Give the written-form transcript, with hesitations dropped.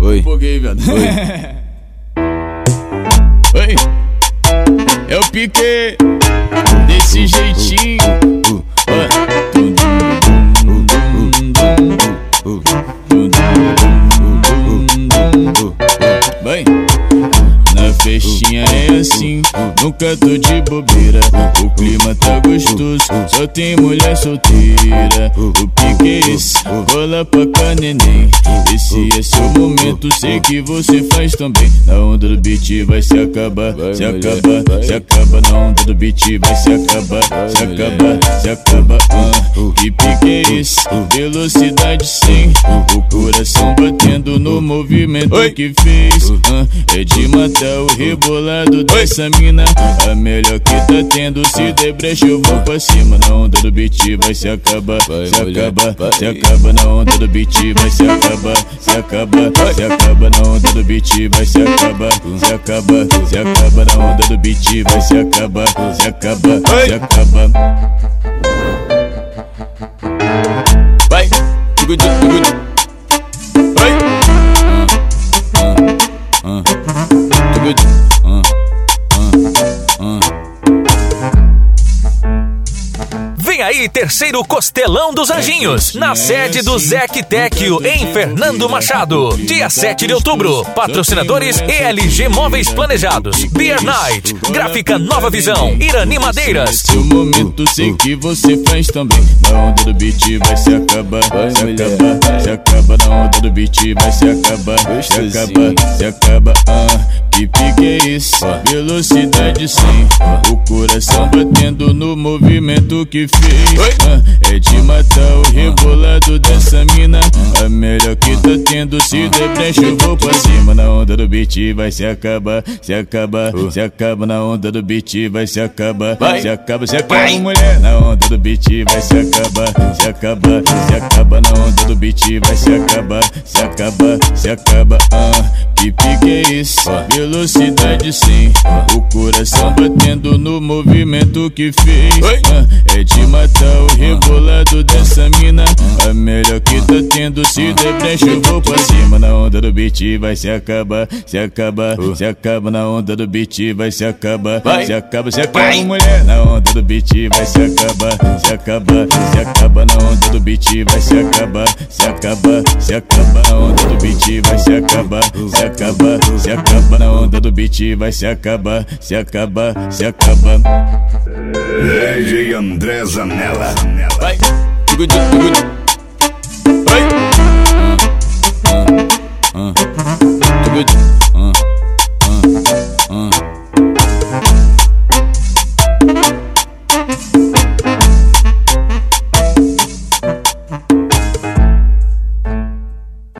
Oi. Empolguei, viado. Oi. Oi. É o Pique. Desse jeitinho. Vai. Na festinha é assim, nunca tô de bobeira. O clima tá gostoso, só tem mulher solteira. O pique é esse, bola pra cá, neném. Esse é seu momento, sei que você faz também. Na onda do beat vai se acabar, se acaba, se acaba. Na onda do beat vai se acabar, se acaba, se acaba. Que pique é esse? Velocidade 100, o coração batendo no movimento que fez. É de matar o rebolado dessa mina. A melhor que tá tendo, se der brecha eu vou pra cima. Na onda do beat vai se acabar, se acaba, se acaba. Na onda do beat vai se acabar, se acaba, se acaba. Na onda do beat vai se acabar, se acaba, se acaba. Na onda do beat vai se acabar, se acaba, se acaba. Vai, Vem aí, terceiro Costelão dos Anjinhos, na sede do Zec Tecchio, em Fernando Machado. Dia 7 de outubro. Patrocinadores ELG Móveis Planejados, Beer Night, Gráfica Nova Visão, Irani Madeiras. Seu momento, sei que você faz também. Na onda do beat vai se acabar, se acaba, se acaba. Na onda do beat vai se acabar, se acaba, se acaba. Que pique é esse? Velocidade 100, o coração batendo no movimento que fez. É de matar o rebolado dessa mina. A melhor que tá tendo, se der brecha eu vou pra cima. Na onda do beat vai se acabar, se acaba, se acaba. Na onda do beat vai se acabar, se acaba, se acaba, mulher. Na onda do beat vai se acabar, se acaba, se acaba. Na onda do beat vai se acabar, se acaba, se acaba. Que pique é esse? Velocidade 100, o coração batendo no movimento que fez. É de matar o rebolado dessa mina. A melhor que tá tendo, se der brecha eu vou pra cima. Na onda do beat vai se acabar, se acaba, se acaba. Na onda do beat vai se acabar, se acaba, se acaba, mulher. Na onda do beat vai se acabar, se acaba, se acaba. Na onda do beat vai se acabar, se acaba, se acaba. Na onda do beat vai se acabar, se acaba, se acaba. Na onda do beat vai se acabar, se acaba, se acaba. DJ André Zanella. Vai, vai.